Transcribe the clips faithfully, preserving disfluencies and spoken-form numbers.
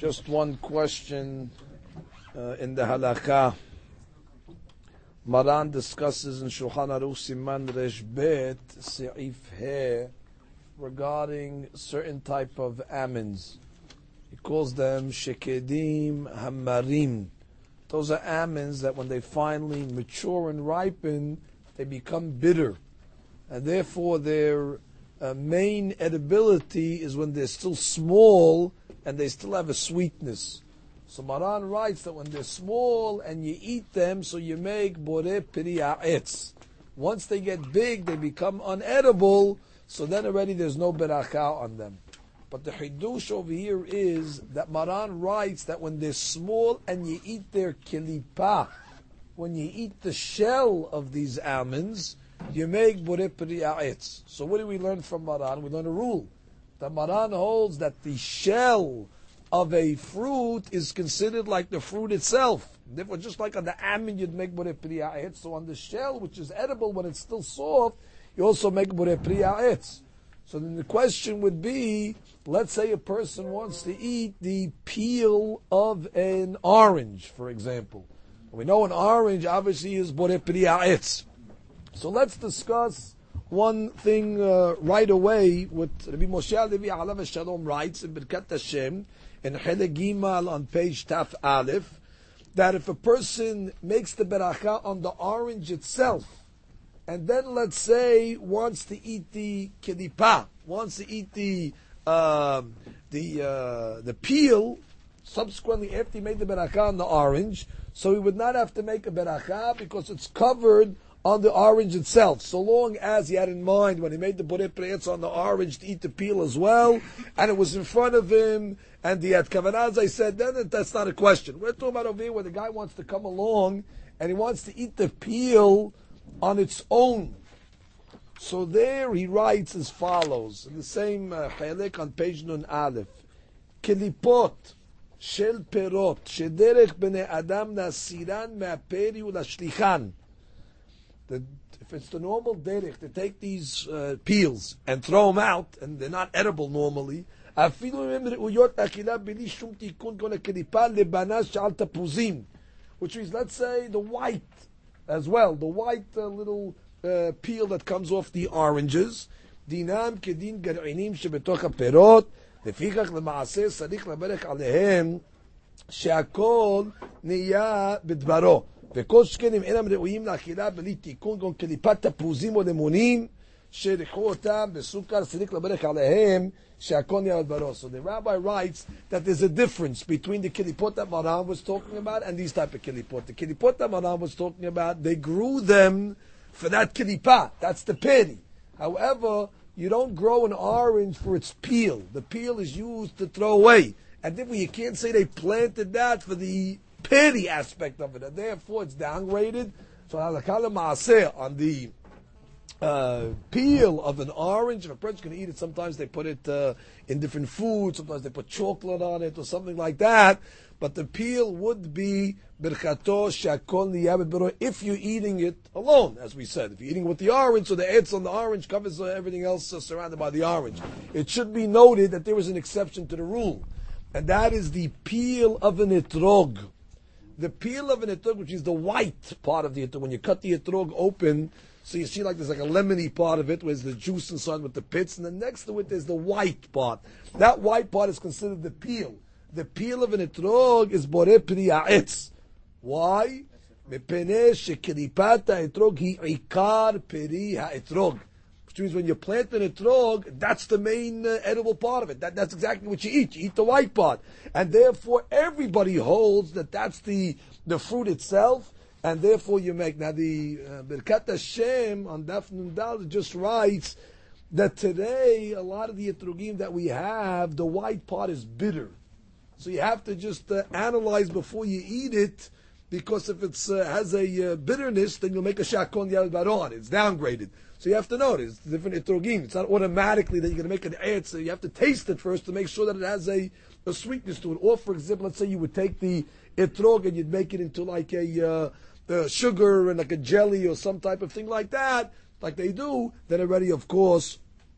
Just one question uh, in the halakha. Maran discusses in Shulchan Aruch Siman Resh Bet Seif He regarding certain type of almonds. He calls them shekedim hamarim. Those are almonds that when they finally mature and ripen, they become bitter, and therefore their uh, main edibility is when they're still small and they still have a sweetness. So Maran writes that when they're small and you eat them, so you make boreh piri ha'etz. Once they get big, they become unedible, so then already there's no beracha on them. But the chidush over here is that Maran writes that when they're small and you eat their kilipah, when you eat the shell of these almonds, you make boreh piri ha'etz. So what do we learn from Maran? We learn a rule. That Maran holds that the shell of a fruit is considered like the fruit itself. Therefore, just like on the almond you'd make boreh piri ha'etz, so on the shell, which is edible when it's still soft, you also make boreh piri ha'etz. So then the question would be, let's say a person wants to eat the peel of an orange, for example. We know an orange obviously is boreh piri ha'etz. So let's discuss one thing uh, right away. What Rabbi Moshe Levi Alav Shalom writes in Birkat Hashem in Chelek Gimal on page Taf Aleph, that if a person makes the beracha on the orange itself, and then let's say wants to eat the kedipa, wants to eat the uh, the uh, the peel, subsequently after he made the beracha on the orange, so he would not have to make a beracha because it's covered on the orange itself, so long as he had in mind when he made the boreh piri ha'etz on the orange to eat the peel as well, and it was in front of him, and he had kavanah, as I said, then that's not a question. We're talking about over here where the guy wants to come along and he wants to eat the peel on its own. So there he writes as follows, in the same chelek uh, on page Nun Aleph, Kelipot shel perot shederech bnei adam nasiran me'aperi u'lashlichan. The, if it's the normal derech to take these uh, peels and throw them out, and they're not edible normally, which means, let's say, the white as well, the white uh, little uh, peel that comes off the oranges, דינם כדין גרעינים שבתוך הפירות, לפיכך למעשה צריך לברך עליהם שהכל נהיה בדברו. וכל שכן אם אינם ראויים לאכילה בלי תיקון, גם קליפת תפוזים או לימונים שריחו אותם בסוכר, צריך לברך עליהם שהכל נהיה בדברו. So the rabbi writes that there's a difference between the kilipot that Maran was talking about and these type of kilipot. The kilipot that Maran was talking about, they grew them for that kilipah. That's the peri. However, you don't grow an orange for its peel. The peel is used to throw away. And therefore you can't say they planted that for the peri aspect of it, and therefore it's downgraded. So halakha l'maaseh on the uh, peel of an orange, if a person's going to eat it, sometimes they put it uh, in different foods, sometimes they put chocolate on it or something like that, but the peel would be birchato shakol niyah b'ro if you're eating it alone, as we said. If you're eating with the orange, so the etz on the orange covers uh, everything else uh, surrounded by the orange. It should be noted that there is an exception to the rule, and that is the peel of an etrog. The peel of an etrog, which is the white part of the etrog, when you cut the etrog open, so you see like there's like a lemony part of it, where there's the juice inside with the pits, and then next to it there's the white part. That white part is considered the peel. The peel of an etrog is boreh piri ha'etz. Why? Mepeneh shekelipat ha'etrog hi ikar piri ha'etrog. Which means when you plant an etrog, that's the main uh, edible part of it. That, that's exactly what you eat. You eat the white part. And therefore, everybody holds that that's the, the fruit itself, and therefore you make. Now, the uh, Birkat Hashem on Daf Nun Daled just writes that today, a lot of the etrogim that we have, the white part is bitter. So you have to just uh, analyze before you eat it, because if it uh, has a uh, bitterness, then you'll make a shakon yal baron. It's downgraded. So you have to know it's different etrogim. It's not automatically that you're going to make an etz. So you have to taste it first to make sure that it has a, a sweetness to it. Or, for example, let's say you would take the etrog and you'd make it into like a uh, uh, sugar and like a jelly or some type of thing like that, like they do. Then already, of course,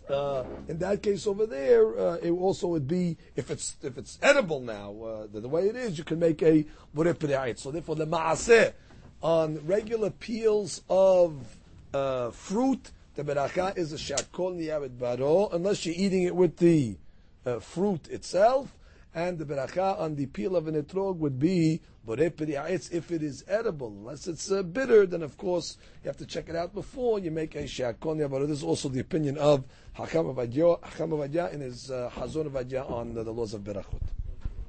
uh, in that case over there, uh, it also would be, if it's if it's edible now, uh, the, the way it is, you can make a borei pri ha'etz. So therefore, the ma'aseh on regular peels of uh, fruit, the beracha is a shakol niyavet baro, unless you're eating it with the uh, fruit itself, and the beracha on the peel of an etrog would be borei pri ha'etz if it is edible. Unless it's uh, bitter, then of course you have to check it out before you make a shakol niyavet baro. This is also the opinion of Hakam Avadia in his uh, Hazon Avadia on uh, the laws of berachot.